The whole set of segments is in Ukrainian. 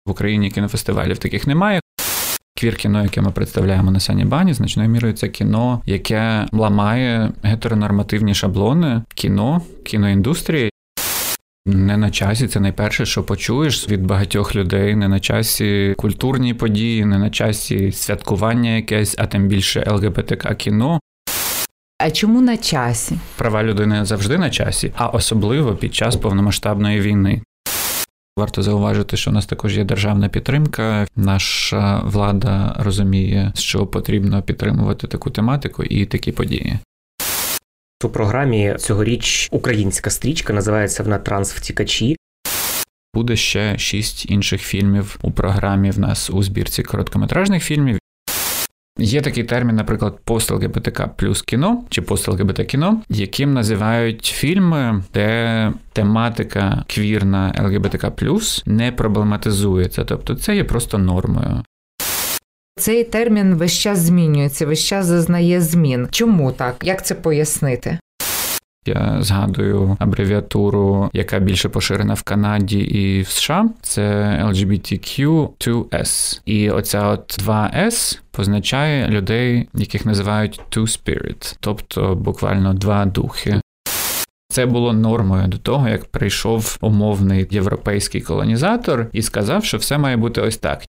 В Україні кінофестивалів таких немає. Квір-кіно, яке ми представляємо на Санні Бані, значною мірою це кіно, яке ламає гетеронормативні шаблони кіноіндустрії. Не на часі, це найперше, що почуєш від багатьох людей, не на часі культурні події, не на часі святкування якесь, а тим більше ЛГБТК-кіно. А чому на часі? Права людини завжди на часі, а особливо під час повномасштабної війни. Варто зауважити, що у нас також є державна підтримка. Наша влада розуміє, що потрібно підтримувати таку тематику і такі події. У програмі цьогоріч українська стрічка, називається вона «Трансвтікачі». Буде ще 6 інших фільмів у програмі в нас у збірці короткометражних фільмів. Є такий термін, наприклад, пост-ЛГБТК плюс кіно, чи пост-ЛГБТ кіно, яким називають фільми, де тематика квірна ЛГБТК плюс не проблематизується. Тобто це є просто нормою. Цей термін весь час змінюється, весь час зазнає змін. Чому так? Як це пояснити? Я згадую абревіатуру, яка більше поширена в Канаді і в США. Це LGBTQ2S. І оця от 2S позначає людей, яких називають two-spirit, тобто буквально два духи. Це було нормою до того, як прийшов умовний європейський колонізатор і сказав, що все має бути ось так.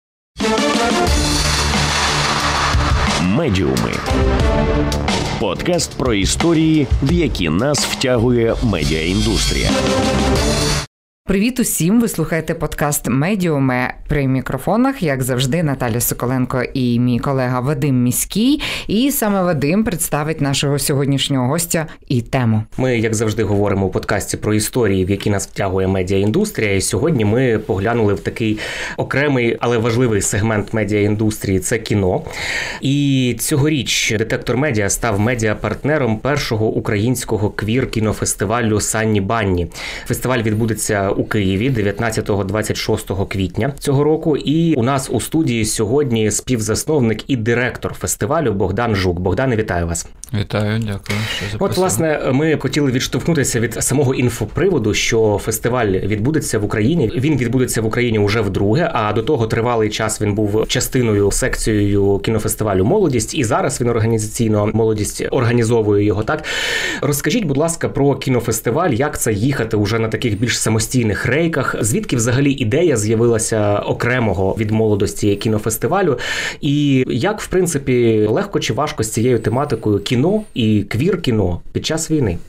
Медіуми. Подкаст про історії, в які нас втягує медіаіндустрія. Привіт усім! Ви слухаєте подкаст «Медіуми». При мікрофонах, як завжди, Наталя Соколенко і мій колега Вадим Міський. І саме Вадим представить нашого сьогоднішнього гостя і тему. Ми, як завжди, говоримо у подкасті про історії, в які нас втягує медіаіндустрія. І сьогодні ми поглянули в такий окремий, але важливий сегмент медіаіндустрії – це кіно. І цьогоріч «Детектор Медіа» став медіапартнером першого українського квір-кінофестивалю «Санні Банні». Фестиваль відбудеться у Києві 19-26 квітня цього року. І у нас у студії сьогодні співзасновник і директор фестивалю Богдан Жук. Богдане, вітаю вас. Вітаю, дякую, що запросили. От, власне, ми хотіли відштовхнутися від самого інфоприводу, що фестиваль відбудеться в Україні. Він відбудеться в Україні уже вдруге, а до того тривалий час він був частиною, секцією кінофестивалю «Молодість», і зараз він організаційно «Молодість» організовує його, так? Розкажіть, будь ласка, про кінофестиваль, як це їхати уже на таких більш самостійних рейках, звідки взагалі ідея з'явилася окремого від «Молодості» кінофестивалю, і як, в принципі, легко чи важко з цією тематикою кіно і квір-кіно під час війни?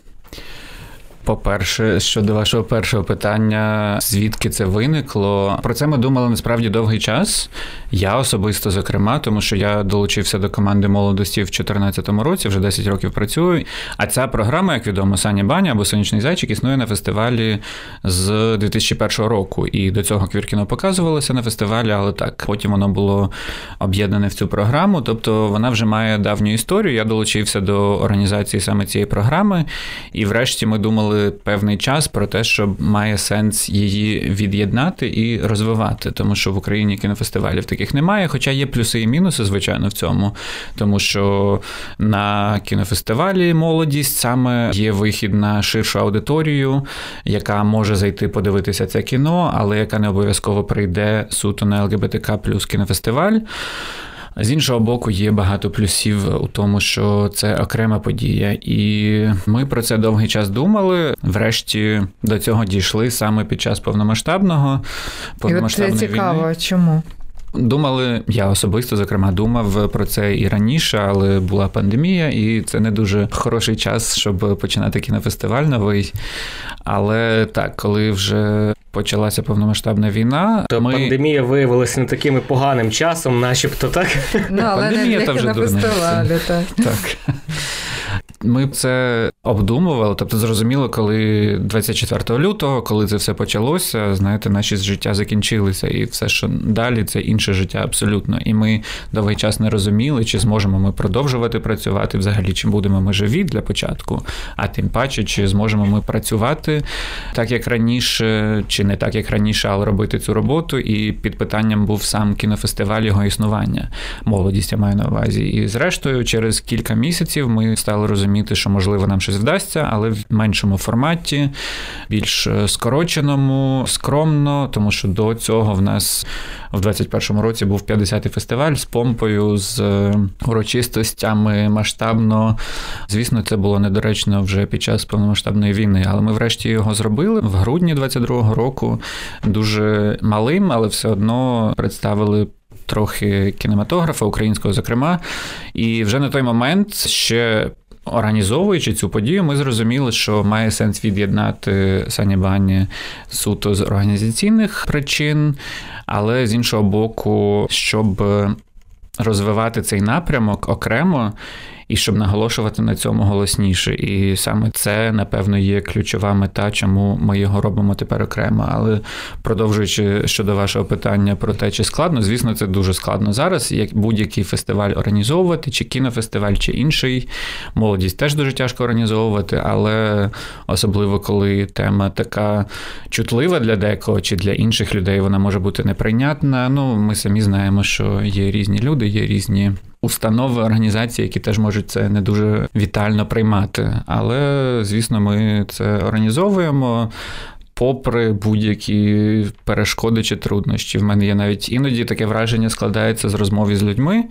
По-перше, щодо вашого першого питання, звідки це виникло? Про це ми думали насправді довгий час. Я особисто, зокрема, тому що я долучився до команди «Молодості» в 2014 році, вже 10 років працюю. А ця програма, як відомо, «Санні Бані» або «Сонячний зайчик» існує на фестивалі з 2001 року. І до цього квір-кіно показувалося на фестивалі, але так, потім воно було об'єднане в цю програму. Тобто вона вже має давню історію. Я долучився до організації саме цієї програми. І врешті ми думали певний час про те, що має сенс її від'єднати і розвивати, тому що в Україні кінофестивалів таких немає, хоча є плюси і мінуси, звичайно, в цьому, тому що на кінофестивалі «Молодість» саме є вихід на ширшу аудиторію, яка може зайти подивитися це кіно, але яка не обов'язково прийде суто на ЛГБТК плюс кінофестиваль. З іншого боку, є багато плюсів у тому, що це окрема подія. І ми про це довгий час думали. Врешті до цього дійшли саме під час повномасштабної війни. І от це цікаво, чому? Думали, я особисто, зокрема, думав про це і раніше, але була пандемія, і це не дуже хороший час, щоб починати кінофестиваль новий. Але так, коли вже почалася повномасштабна війна, то пандемія виявилася не таким і поганим часом, начебто, так? Ну, але не для кінофестивалю, так. Так. Ми це обдумували, тобто зрозуміло, коли 24 лютого, коли це все почалося, знаєте, наші життя закінчилися, і все, що далі, це інше життя абсолютно. І ми довгий час не розуміли, чи зможемо ми продовжувати працювати взагалі, чи будемо ми живі для початку, а тим паче, чи зможемо ми працювати так, як раніше, чи не так, як раніше, але робити цю роботу. І під питанням був сам кінофестиваль, його існування. «Молодість» я маю на увазі. І зрештою, через кілька місяців ми стали розуміти, розуміти, що, можливо, нам щось вдасться, але в меншому форматі, більш скороченому, скромно, тому що до цього в нас в 21-му році був 50-й фестиваль з помпою, з урочистостями, масштабно. Звісно, це було недоречно вже під час повномасштабної війни, але ми врешті його зробили в грудні 22-го року, дуже малим, але все одно представили трохи кінематографа, українського зокрема, і вже на той момент ще організовуючи цю подію, ми зрозуміли, що має сенс від'єднати Сані Бані суто з організаційних причин, але з іншого боку, щоб розвивати цей напрямок окремо, і щоб наголошувати на цьому голосніше. І саме це, напевно, є ключова мета, чому ми його робимо тепер окремо. Але продовжуючи щодо вашого питання про те, чи складно, звісно, це дуже складно зараз, як будь-який фестиваль організовувати, чи кінофестиваль, чи інший. Молодість теж дуже тяжко організовувати, але особливо, коли тема така чутлива для декого, чи для інших людей, вона може бути неприйнятна. Ми самі знаємо, що є різні люди, є різні установи, організації, які теж можуть це не дуже вітально приймати. Але, звісно, ми це організовуємо попри будь-які перешкоди чи труднощі. В мене є навіть іноді таке враження складається з розмов з людьми,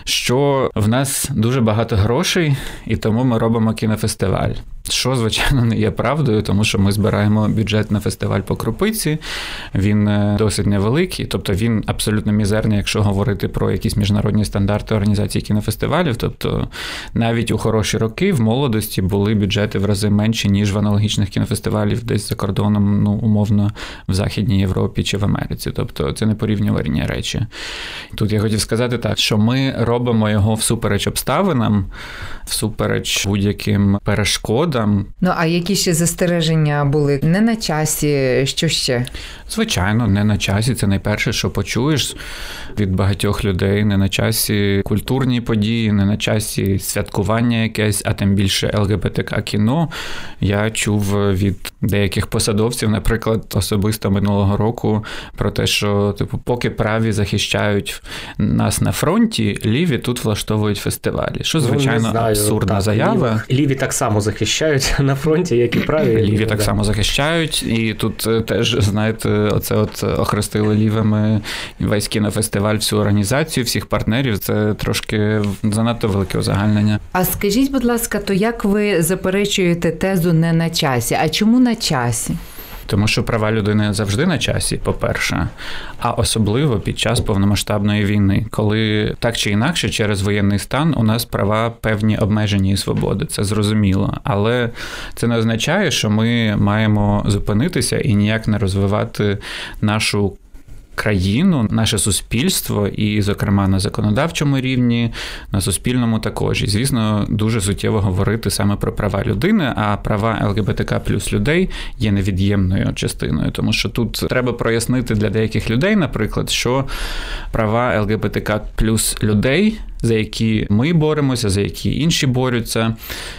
що в нас дуже багато грошей, і тому ми робимо кінофестиваль. Що, звичайно, не є правдою, тому що ми збираємо бюджет на фестиваль по Крупиці, він досить невеликий, тобто він абсолютно мізерний, якщо говорити про якісь міжнародні стандарти організації кінофестивалів, тобто навіть у хороші роки в молодості були бюджети в рази менші, ніж в аналогічних кінофестивалів десь за кордоном, умовно, в Західній Європі чи в Америці, тобто це не порівнювані речі. Тут я хотів сказати так, що ми робимо його всупереч обставинам, всупереч будь-яким перешкодам. А які ще застереження були? Не на часі, що ще? Звичайно, не на часі. Це найперше, що почуєш від багатьох людей. Не на часі культурні події, не на часі святкування якесь, а тим більше ЛГБТК-кіно. Я чув від деяких посадовців, наприклад, особисто минулого року, про те, що поки праві захищають нас на фронті, ліві тут влаштовують фестивалі. Що, звичайно, абсурдна заява. Ліві так само захищають на фронті, як і праві. Ліві так само захищають. І тут теж, знаєте, оце охрестили лівими весь кінофестиваль, всю організацію, всіх партнерів. Це трошки занадто велике узагальнення. А скажіть, будь ласка, то як ви заперечуєте тезу «не на часі»? А чому на часі? Тому що права людини завжди на часі, по-перше, а особливо під час повномасштабної війни, коли так чи інакше через воєнний стан у нас права певні обмежені і свободи, це зрозуміло. Але це не означає, що ми маємо зупинитися і ніяк не розвивати нашу країну, наше суспільство і, зокрема, на законодавчому рівні, на суспільному також. І, звісно, дуже суттєво говорити саме про права людини, а права ЛГБТК плюс людей є невід'ємною частиною. Тому що тут треба прояснити для деяких людей, наприклад, що права ЛГБТК плюс людей, за які ми боремося, за які інші борються,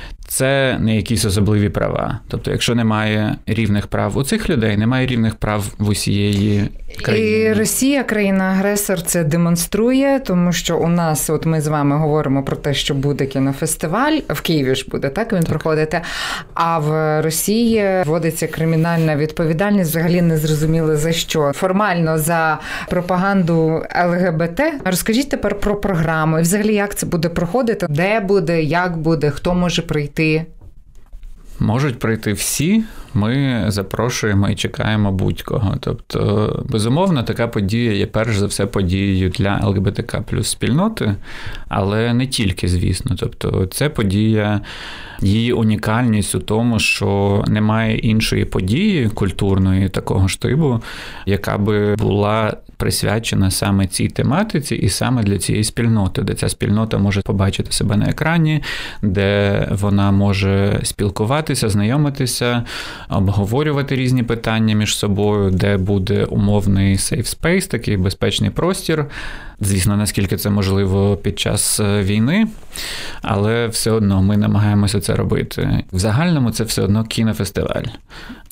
це не якісь особливі права. Тобто, якщо немає рівних прав у цих людей, немає рівних прав в усієї країни. І Росія, країна-агресор, це демонструє, тому що у нас, ми з вами говоримо про те, що буде кінофестиваль, в Києві ж буде, так, він проходити, а в Росії вводиться кримінальна відповідальність, взагалі не зрозуміло за що. Формально за пропаганду ЛГБТ. Розкажіть тепер про програму, і взагалі як це буде проходити, де буде, як буде, хто може прийти? Можуть прийти всі, ми запрошуємо і чекаємо будь-кого. Тобто, безумовно, така подія є перш за все подією для ЛГБТК плюс спільноти, але не тільки, звісно. Тобто, це подія, її унікальність у тому, що немає іншої події культурної такого ж типу, яка би була присвячена саме цій тематиці і саме для цієї спільноти, де ця спільнота може побачити себе на екрані, де вона може спілкуватися, знайомитися, обговорювати різні питання між собою, де буде умовний safe space, такий безпечний простір. Звісно, наскільки це можливо під час війни, але все одно ми намагаємося це робити. В загальному це все одно кінофестиваль.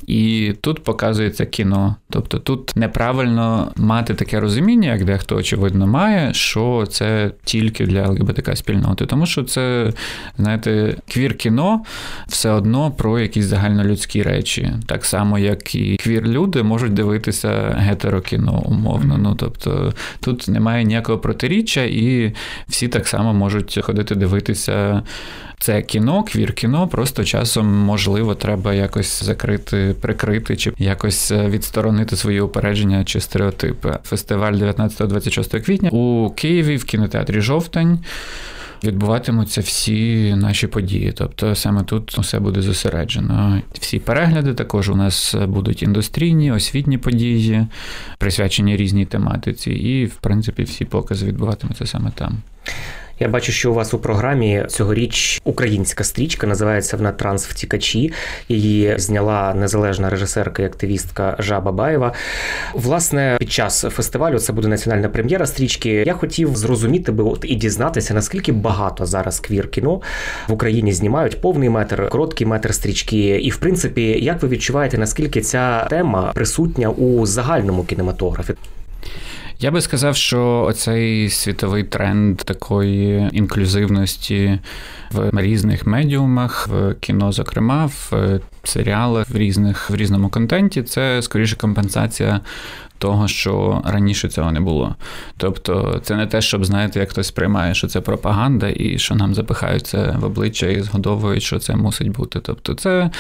І тут показується кіно. Тобто тут неправильно мати таке розуміння, як дехто, очевидно, має, що це тільки для ЛГБТК-спільноти. Тому що це, знаєте, квір-кіно все одно про якісь загальнолюдські речі. Так само, як і квір-люди можуть дивитися гетерокіно, умовно. Ну, тобто тут немає ніякого протиріччя, і всі так само можуть ходити дивитися це кіно, квір-кіно, просто часом, можливо, треба якось закрити, прикрити, чи якось відсторонити свої упередження чи стереотипи. Фестиваль 19-26 квітня у Києві в кінотеатрі «Жовтень» відбуватимуться всі наші події. Тобто саме тут усе буде зосереджено. Всі перегляди також у нас будуть індустрійні, освітні події, присвячені різній тематиці. І, в принципі, всі покази відбуватимуться саме там. Я бачу, що у вас у програмі цьогоріч українська стрічка, називається вона «Трансвтікачі». Її зняла незалежна режисерка і активістка Жаба Баєва. Власне, під час фестивалю це буде національна прем'єра стрічки. Я хотів зрозуміти і дізнатися, наскільки багато зараз квір-кіно в Україні знімають повний метр, короткий метр стрічки. І, в принципі, як ви відчуваєте, наскільки ця тема присутня у загальному кінематографі? Я би сказав, що оцей світовий тренд такої інклюзивності в різних медіумах, в кіно, зокрема, в серіалах, в різному контенті, це скоріше компенсація того, що раніше цього не було. Тобто це не те, щоб, знаєте, як хтось сприймає, що це пропаганда і що нам запихають це в обличчя і згодовують, що це мусить бути. Тобто це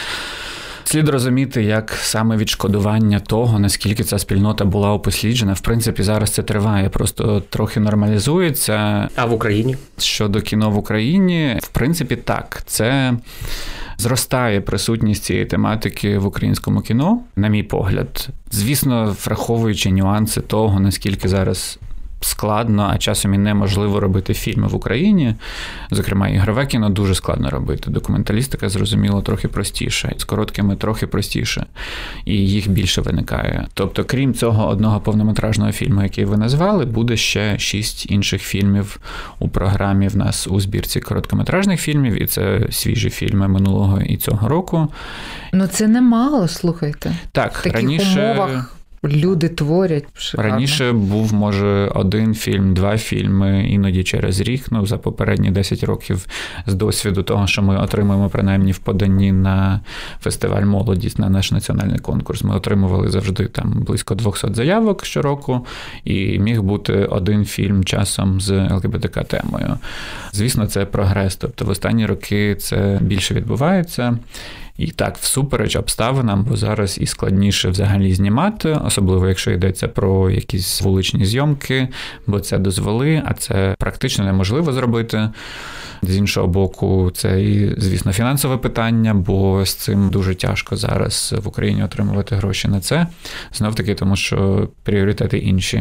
слід розуміти, як саме відшкодування того, наскільки ця спільнота була упосліджена. В принципі, зараз це триває, просто трохи нормалізується. А в Україні? Щодо кіно в Україні, в принципі, так. Це зростає присутність цієї тематики в українському кіно, на мій погляд. Звісно, враховуючи нюанси того, наскільки зараз складно, а часом і неможливо робити фільми в Україні. Зокрема, ігрове кіно дуже складно робити. Документалістика, зрозуміло, трохи простіше. З короткими трохи простіше. І їх більше виникає. Тобто, крім цього одного повнометражного фільму, який ви назвали, буде ще 6 інших фільмів у програмі в нас у збірці короткометражних фільмів. І це свіжі фільми минулого і цього року. Ну, це немало, слухайте. Так, в таких раніше умовах люди творять шикарно. Раніше був, може, 1 фільм, 2 фільми, іноді через рік. Ну, за попередні 10 років з досвіду того, що ми отримуємо принаймні в поданні на фестиваль «Молодість», на наш національний конкурс. Ми отримували завжди там близько 200 заявок щороку, і міг бути 1 фільм часом з ЛГБТК-темою. Звісно, це прогрес. Тобто в останні роки це більше відбувається. І так, всупереч обставинам, бо зараз і складніше взагалі знімати, особливо якщо йдеться про якісь вуличні зйомки, бо це дозволи, а це практично неможливо зробити. З іншого боку, це і, звісно, фінансове питання, бо з цим дуже тяжко зараз в Україні отримувати гроші на це. Знов-таки, тому що пріоритети інші.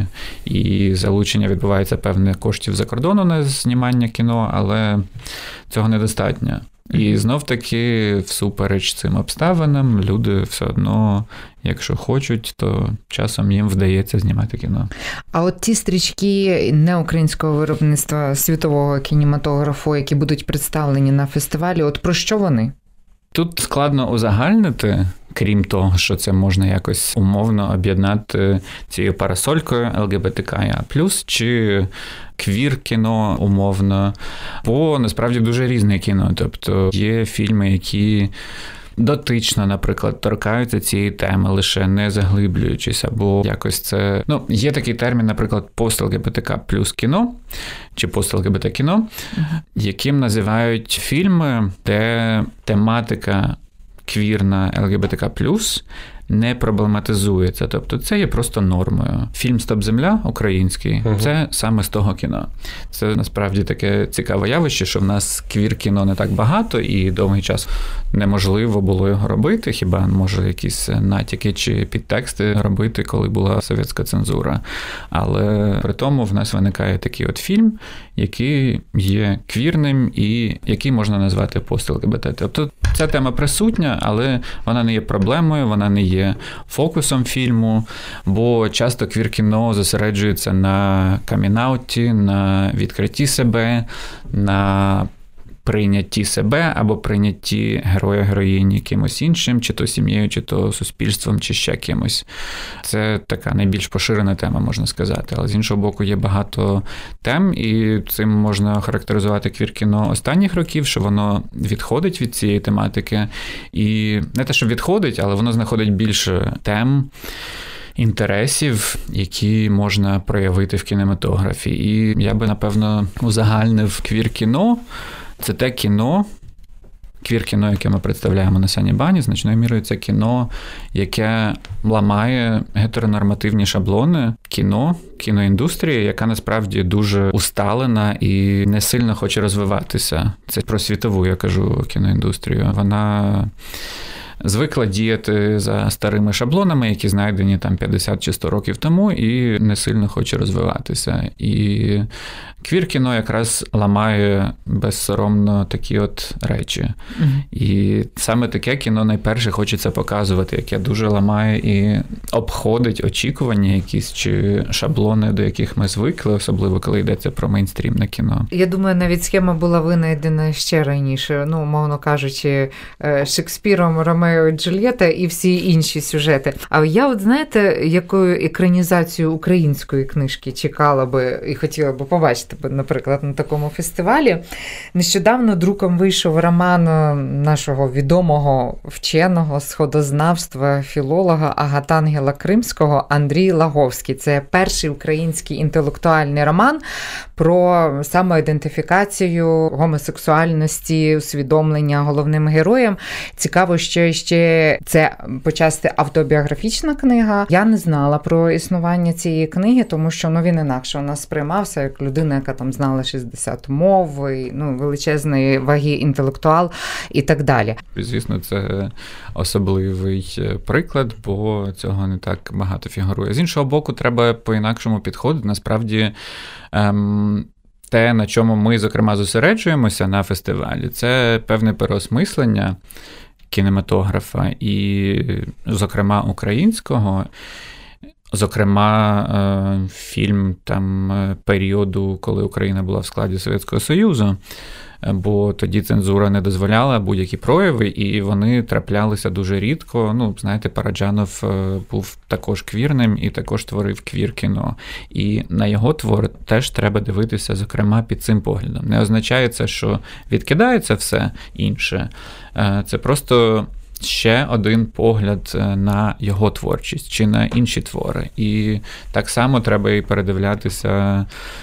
І залучення відбувається певне коштів за кордону на знімання кіно, але цього недостатньо. І знов-таки, всупереч цим обставинам, люди все одно, якщо хочуть, то часом їм вдається знімати кіно. А от ті стрічки неукраїнського виробництва світового кінематографу, які будуть представлені на фестивалі, от про що вони? Тут складно узагальнити, крім того, що це можна якось умовно об'єднати цією парасолькою ЛГБТК+, чи квір-кіно умовно, бо насправді дуже різне кіно. Тобто є фільми, які дотично, наприклад, торкаються цієї теми, лише не заглиблюючись, або якось це... Ну, є такий термін, наприклад, пост-ЛГБТК плюс кіно, чи пост-ЛГБТ кіно, яким називають фільми, де тематика квірна ЛГБТК плюс не проблематизується. Тобто це є просто нормою. Фільм «Стоп, земля» український, це саме з того кіно. Це насправді таке цікаве явище, що в нас квір-кіно не так багато, і довгий час неможливо було його робити, хіба, може, якісь натяки чи підтексти робити, коли була совєтська цензура. Але при тому в нас виникає такий от фільм, який є квірним і який можна назвати пост-ЛГБТ. Тобто ця тема присутня, але вона не є проблемою, вона не є фокусом фільму, бо часто квір-кіно зосереджується на камін-ауті, на відкритті себе, на прийнятті себе або прийнятті героя-героїні кимось іншим, чи то сім'єю, чи то суспільством, чи ще кимось. Це така найбільш поширена тема, можна сказати. Але з іншого боку, є багато тем, і цим можна характеризувати квір-кіно останніх років, що воно відходить від цієї тематики. І не те, що відходить, але воно знаходить більше тем, інтересів, які можна проявити в кінематографі. І я би, напевно, узагальнив квір-кіно. Це те кіно, квір-кіно, яке ми представляємо на Санібані, значною мірою це кіно, яке ламає гетеронормативні шаблони кіноіндустрії, яка насправді дуже усталена і не сильно хоче розвиватися. Це про світову, я кажу, кіноіндустрію. Вона звикла діяти за старими шаблонами, які знайдені там 50 чи 100 років тому, і не сильно хоче розвиватися. І квір-кіно якраз ламає безсоромно такі от речі. І саме таке кіно найперше хочеться показувати, яке дуже ламає і обходить очікування якісь чи шаблони, до яких ми звикли, особливо коли йдеться про мейнстрімне кіно. Я думаю, навіть схема була винайдена ще раніше, мовно кажучи, Шекспіром, Ромео і Джульєта і всі інші сюжети. А я от знаєте, якою екранізацію української книжки чекала би і хотіла би побачити, наприклад, на такому фестивалі. Нещодавно друком вийшов роман нашого відомого вченого сходознавства, філолога Агатангела Кримського Андрій Лаговський. Це перший український інтелектуальний роман про самоідентифікацію гомосексуальності, усвідомлення головним героям. Цікаво, що ще це почасти автобіографічна книга. Я не знала про існування цієї книги, тому що він інакше у нас сприймався як людина, яка там знала 60 мов, і, величезної ваги інтелектуал і так далі. Звісно, це особливий приклад, бо цього не так багато фігурує. З іншого боку, треба по-інакшому підходити. Насправді, те, на чому ми, зокрема, зосереджуємося на фестивалі, це певне переосмислення кінематографа і, зокрема, українського. Зокрема, фільм періоду, коли Україна була в складі Совєтського Союзу, бо тоді цензура не дозволяла будь-які прояви, і вони траплялися дуже рідко. Знаєте, Параджанов був також квірним і також творив квір-кіно. І на його твор теж треба дивитися, зокрема, під цим поглядом. Не означає це, що відкидається все інше. Це просто ще один погляд на його творчість чи на інші твори. І так само треба і передивлятися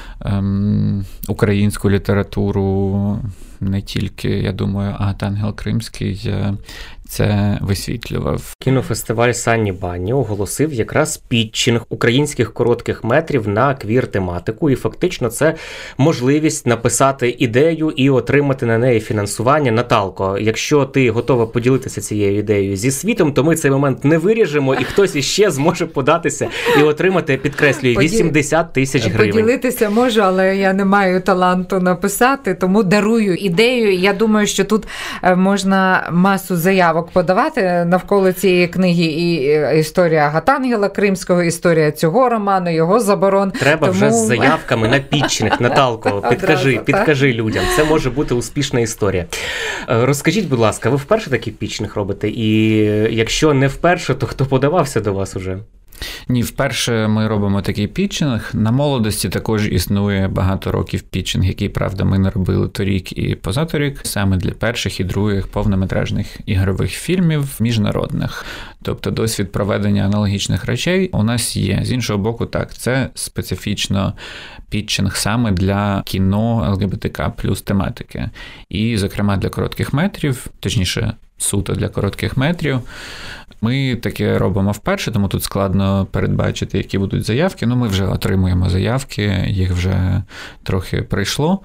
українську літературу, не тільки, я думаю, Агатангел Кримський це висвітлював. Кінофестиваль Санібані оголосив якраз пітчинг українських коротких метрів на квір-тематику, і фактично це можливість написати ідею і отримати на неї фінансування. Наталко, якщо ти готова поділитися цією ідеєю зі світом, то ми цей момент не виріжемо, і хтось іще зможе податися і отримати, підкреслюю, 80 тисяч гривень. Поділитися можу, але я не маю таланту написати, тому дарую ідею. Я думаю, що тут можна масу заявок подавати навколо цієї книги, і історія Агатангела Кримського, історія цього роману, його заборон. Треба вже з заявками на пітчинг. Наталко, підкажи людям. Це може бути успішна історія. Розкажіть, будь ласка, ви вперше такий пітчинг робите? І якщо не вперше, то хто подавався до вас уже? Ні, вперше ми робимо такий пітчинг. На молодості також існує багато років пітчинг, який, правда, ми не робили торік і позаторік, саме для перших і других повнометражних ігрових фільмів міжнародних. Тобто досвід проведення аналогічних речей у нас є. З іншого боку, так, це специфічно пітчинг саме для кіно ЛГБТК плюс тематики. І, зокрема, для коротких метрів, точніше, суто для коротких метрів. Ми таке робимо вперше, тому тут складно передбачити, які будуть заявки. Ми вже отримуємо заявки, їх вже трохи прийшло.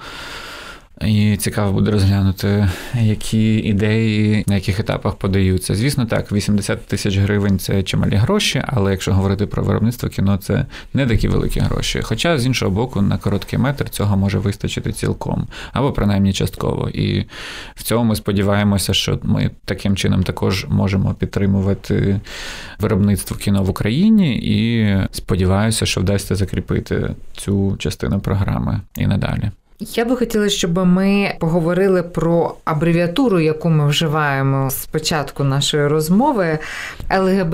І цікаво буде розглянути, які ідеї, на яких етапах подаються. Звісно, так, 80 тисяч гривень – це чималі гроші, але якщо говорити про виробництво кіно, це не такі великі гроші. Хоча, з іншого боку, на короткий метр цього може вистачити цілком, або принаймні частково. І в цьому ми сподіваємося, що ми таким чином також можемо підтримувати виробництво кіно в Україні, і сподіваюся, що вдасться закріпити цю частину програми і надалі. Я би хотіла, щоб ми поговорили про абревіатуру, яку ми вживаємо з початку нашої розмови –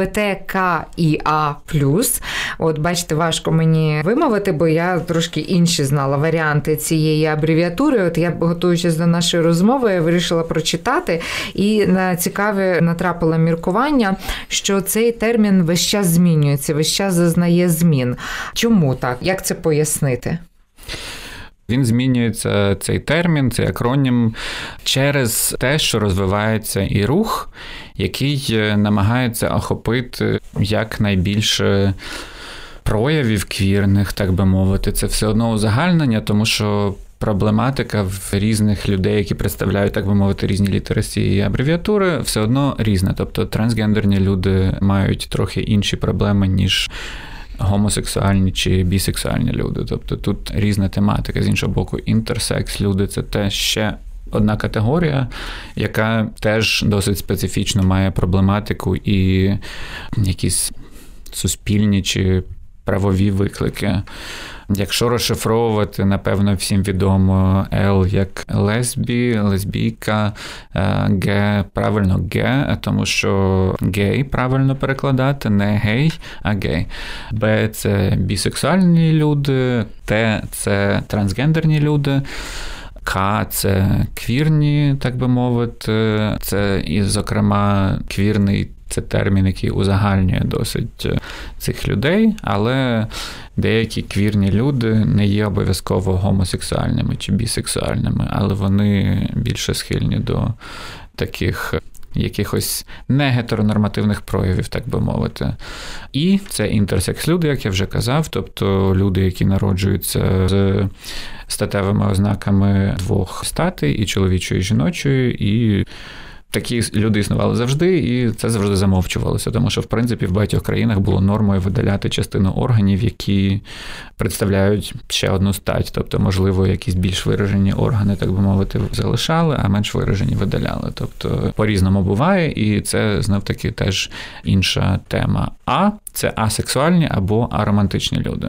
ЛГБТКІА+. От, бачите, важко мені вимовити, бо я трошки інші знала варіанти цієї абревіатури. От я, готуючись до нашої розмови, вирішила прочитати і на цікаве натрапила міркування, що цей термін весь час змінюється, весь час зазнає змін. Чому так? Як це пояснити? Він змінюється, цей термін, цей акронім, через те, що розвивається і рух, який намагається охопити якнайбільше проявів квірних, так би мовити. Це все одно узагальнення, тому що проблематика в різних людей, які представляють, так би мовити, різні літери цієї абревіатури, все одно різна. Тобто трансгендерні люди мають трохи інші проблеми, ніж гомосексуальні чи бісексуальні люди. Тобто тут різна тематика. З іншого боку, інтерсекс люди – це теж ще одна категорія, яка теж досить специфічно має проблематику і якісь суспільні чи правові виклики. Якщо розшифровувати, напевно, всім відомо L як лесбі, лесбійка, Г правильно Г, тому що гей правильно перекладати, не гей, а гей. Б – це бісексуальні люди, Т – це трансгендерні люди, К – це квірні, так би мовити. Це, і, зокрема, квірний – це термін, який узагальнює досить цих людей, але деякі квірні люди не є обов'язково гомосексуальними чи бісексуальними, але вони більше схильні до таких якихось негетеронормативних проявів, так би мовити. І це інтерсекс-люди, як я вже казав, тобто люди, які народжуються з статевими ознаками двох статей, і чоловічої, і жіночої, і такі люди існували завжди, і це завжди замовчувалося, тому що, в принципі, в багатьох країнах було нормою видаляти частину органів, які представляють ще одну стать. Тобто, можливо, якісь більш виражені органи, так би мовити, залишали, а менш виражені видаляли. Тобто, по-різному буває, і це, знов-таки, теж інша тема. А – це асексуальні або аромантичні люди.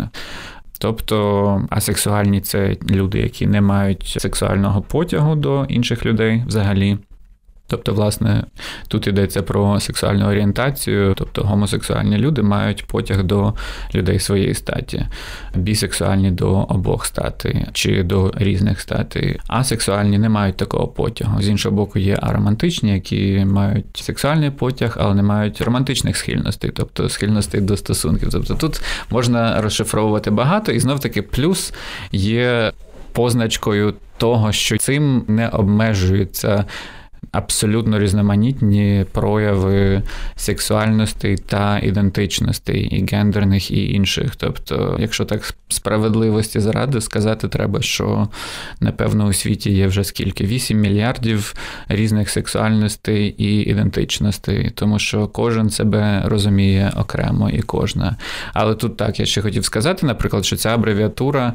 Тобто асексуальні – це люди, які не мають сексуального потягу до інших людей взагалі. Тобто, власне, тут йдеться про сексуальну орієнтацію, тобто гомосексуальні люди мають потяг до людей своєї статі, бісексуальні до обох статей чи до різних статей. Асексуальні не мають такого потягу. З іншого боку, є аромантичні, які мають сексуальний потяг, але не мають романтичних схильностей, тобто схильностей до стосунків. Тобто тут можна розшифровувати багато, і знов-таки плюс є позначкою того, що цим не обмежується абсолютно різноманітні прояви сексуальностей та ідентичностей, і гендерних, і інших. Тобто, якщо так справедливості заради сказати, треба, що, напевно, у світі є вже скільки? 8 мільярдів різних сексуальностей і ідентичностей, тому що кожен себе розуміє окремо і кожна. Але тут так, я ще хотів сказати, наприклад, що ця абревіатура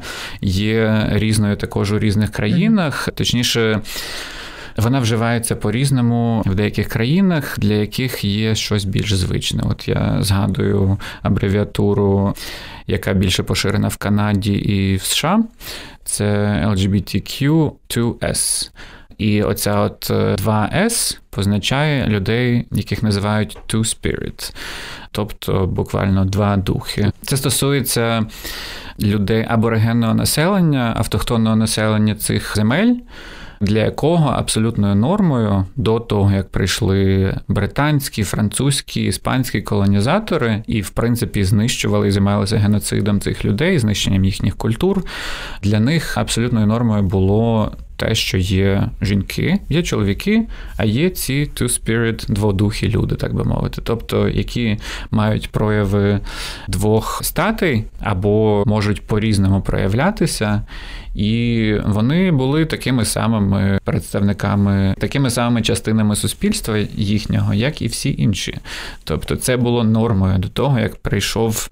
є різною також у різних країнах, точніше, вона вживається по-різному в деяких країнах, для яких є щось більш звичне. От я згадую абревіатуру, яка більше поширена в Канаді і в США. Це LGBTQ2S. І оця от 2S позначає людей, яких називають two spirit, тобто буквально два духи. Це стосується людей аборигенного населення, автохтонного населення цих земель, для якого абсолютною нормою до того, як прийшли британські, французькі, іспанські колонізатори і, в принципі, знищували і займалися геноцидом цих людей, знищенням їхніх культур, для них абсолютною нормою було те, що є жінки, є чоловіки, а є ці two-spirit, дводухі люди, так би мовити. Тобто, які мають прояви двох статей або можуть по-різному проявлятися, і вони були такими самими представниками, такими самими частинами суспільства їхнього, як і всі інші. Тобто, це було нормою до того, як прийшов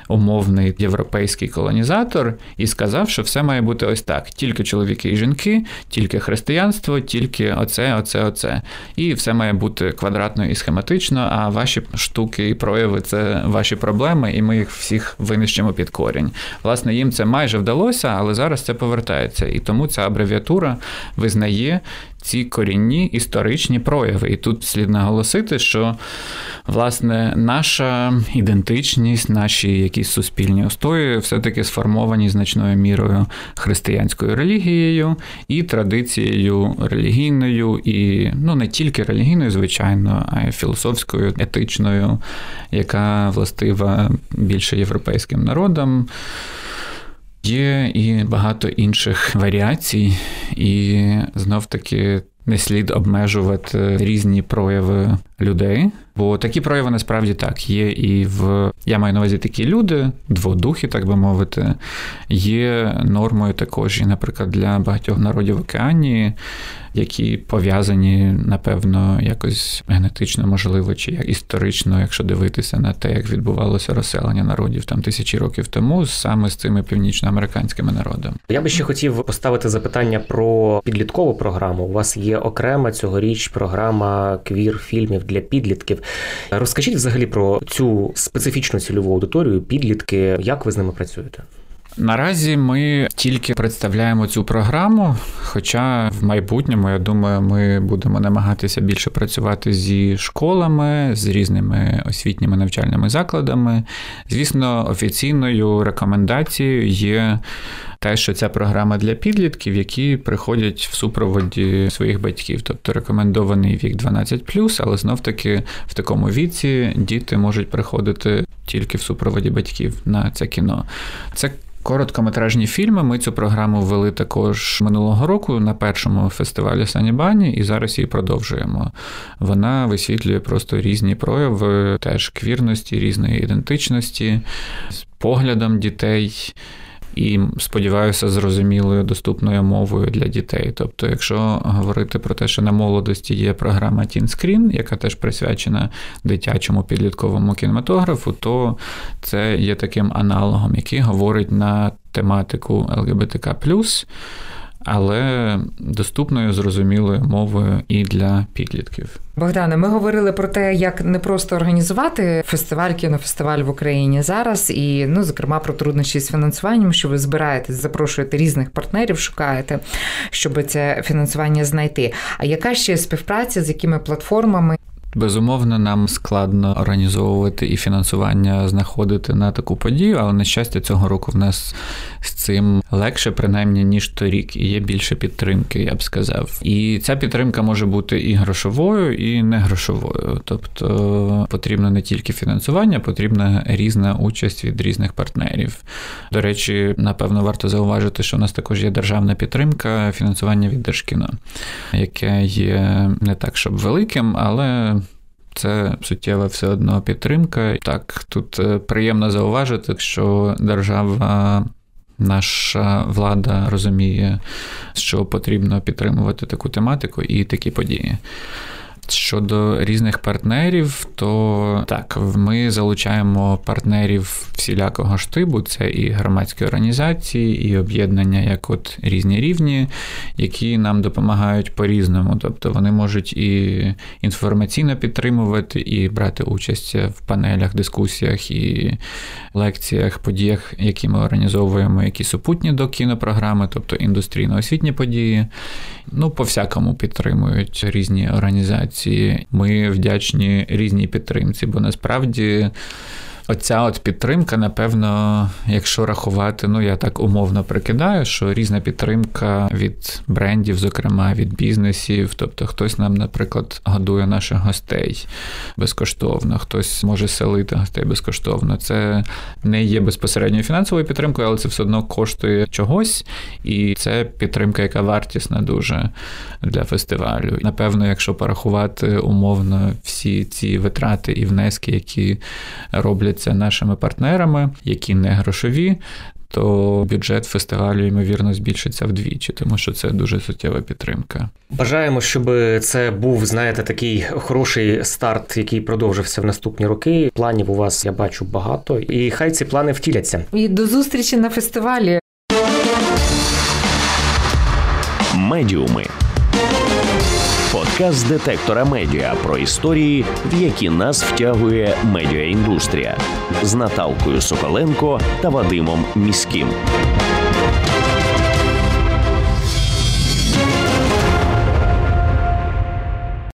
умовний європейський колонізатор і сказав, що все має бути ось так. Тільки чоловіки і жінки, тільки християнство, тільки оце. І все має бути квадратно і схематично, а ваші штуки і прояви – це ваші проблеми, і ми їх всіх винищимо під корінь. Власне, їм це майже вдалося, але зараз це повертається. І тому ця абревіатура визнає ці корінні історичні прояви. І тут слід наголосити, що, власне, наша ідентичність, наші якісь суспільні устої все-таки сформовані значною мірою християнською релігією і традицією релігійною, і, не тільки релігійною, звичайно, а й філософською, етичною, яка властива більше європейським народам. Є і багато інших варіацій, і знов-таки не слід обмежувати різні прояви людей, бо такі прояви насправді так є і я маю на увазі такі люди, дводухи, так би мовити, є нормою також і, наприклад, для багатьох народів Океанії, які пов'язані, напевно, якось генетично, можливо, чи історично, якщо дивитися на те, як відбувалося розселення народів там тисячі років тому, саме з цими північноамериканськими народами. Я би ще хотів поставити запитання про підліткову програму. У вас є окрема цьогоріч програма квір-фільмів для підлітків. Розкажіть взагалі про цю специфічну цільову аудиторію, підлітки, як ви з ними працюєте? Наразі ми тільки представляємо цю програму, хоча в майбутньому, я думаю, ми будемо намагатися більше працювати зі школами, з різними освітніми навчальними закладами. Звісно, офіційною рекомендацією є те, що ця програма для підлітків, які приходять в супроводі своїх батьків. Тобто рекомендований вік 12+, але знов-таки в такому віці діти можуть приходити тільки в супроводі батьків на це кіно. Це короткометражні фільми. Ми цю програму ввели також минулого року на першому фестивалі Санібані, і зараз її продовжуємо. Вона висвітлює просто різні прояви, теж квірності, різної ідентичності, з поглядом дітей, і, сподіваюся, зрозумілою, доступною мовою для дітей. Тобто, якщо говорити про те, що на молодості є програма Teen Screen, яка теж присвячена дитячому підлітковому кінематографу, то це є таким аналогом, який говорить на тематику ЛГБТК+, але доступною, зрозумілою мовою і для підлітків. Богдане, ми говорили про те, як не просто організувати кінофестиваль в Україні зараз, і, зокрема, про труднощі з фінансуванням, що ви збираєтесь, запрошуєте різних партнерів, шукаєте, щоб це фінансування знайти. А яка ще співпраця, з якими платформами? Безумовно, нам складно організовувати і фінансування знаходити на таку подію, але, на щастя, цього року в нас з цим легше, принаймні, ніж торік, і є більше підтримки, я б сказав. І ця підтримка може бути і грошовою, і не грошовою. Тобто потрібно не тільки фінансування, потрібна різна участь від різних партнерів. До речі, напевно, варто зауважити, що у нас також є державна підтримка, фінансування від Держкіно, яке є не так, щоб великим, але це суттєва все одно підтримка. Так, тут приємно зауважити, що держава, наша влада розуміє, що потрібно підтримувати таку тематику і такі події. Щодо різних партнерів, то так, ми залучаємо партнерів всілякого штибу, це і громадські організації, і об'єднання як от різні рівні, які нам допомагають по-різному. Тобто вони можуть і інформаційно підтримувати, і брати участь в панелях, дискусіях і лекціях, подіях, які ми організовуємо, які супутні до кінопрограми, тобто індустрійно-освітні події. По-всякому підтримують різні організації. Ми вдячні різній підтримці, бо насправді оця от підтримка, напевно, якщо рахувати, я так умовно прикидаю, що різна підтримка від брендів, зокрема від бізнесів, тобто хтось нам, наприклад, годує наших гостей безкоштовно, хтось може селити гостей безкоштовно. Це не є безпосередньою фінансовою підтримкою, але це все одно коштує чогось, і це підтримка, яка вартісна дуже для фестивалю. Напевно, якщо порахувати умовно всі ці витрати і внески, які роблять нашими партнерами, які не грошові, то бюджет фестивалю, ймовірно, збільшиться вдвічі, тому що це дуже суттєва підтримка. Бажаємо, щоб це був, такий хороший старт, який продовжився в наступні роки. Планів у вас, я бачу, багато, і хай ці плани втіляться. І до зустрічі на фестивалі. Медіуми. Подкаст детектора медіа про історії, в які нас втягує медіаіндустрія. З Наталкою Соколенко та Вадимом Міським.